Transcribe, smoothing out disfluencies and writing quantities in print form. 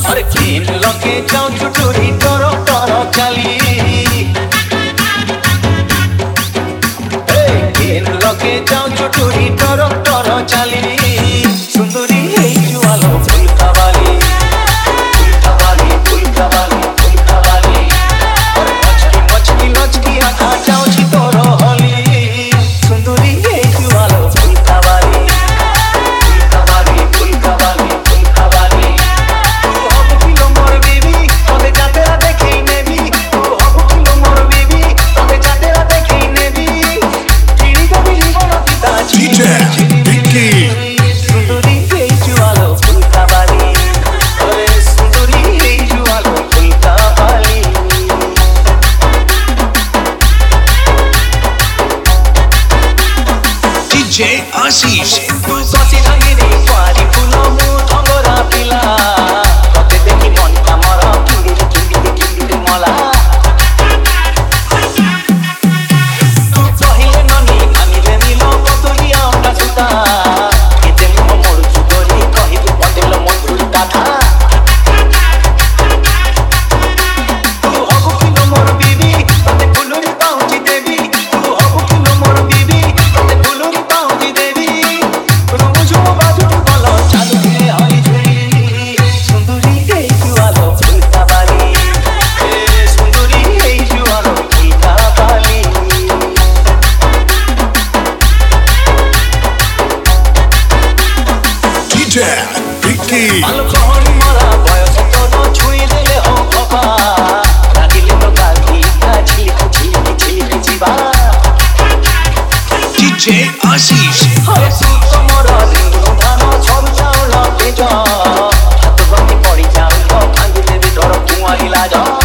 अरे किन लगे जाऊं चुटुरी टरो टरो चली किन लगे जाऊं चुटुरी टरो टरो चली सुंदरी है जुआलो फूल कवाली और मचकी लचकी आखा जाऊं छी तोरो होली सुंदरी है जुआलो फूल कवाली DJ Ashish तू कसी रंगीनी पारी फूलो मु थंगरा पिला कते देखी मन कामर किंडी मला तू पहिले ननी खानिले मिलो कतुलिया अंडा सुता केते मो मोर चुगरी कहि तू बंदेलो मन उल्टा था तू हबु किलो मोर बीबी तते फुलुरी पाउची देवी तू हबु किलो मोर बीबी तते फुलुरी पाउची देवी रुमुझो बाजू बोलो चालू के हई झुरी सुंदरी हे जुआलो फुलका बाली ए सुंदरी हे जुआलो फुलका बाली DJ Vicky आलो कहनी मरा बयस तो छुई देले हो खपा रागिले तो गाली का छिली जीवा DJ Ashish हरे सुत मोरा दिनु धानो छब चाउला के जा हाथ बंदी पड़ी जाऊ तो भांगी देवी तोर कुआरी लाजा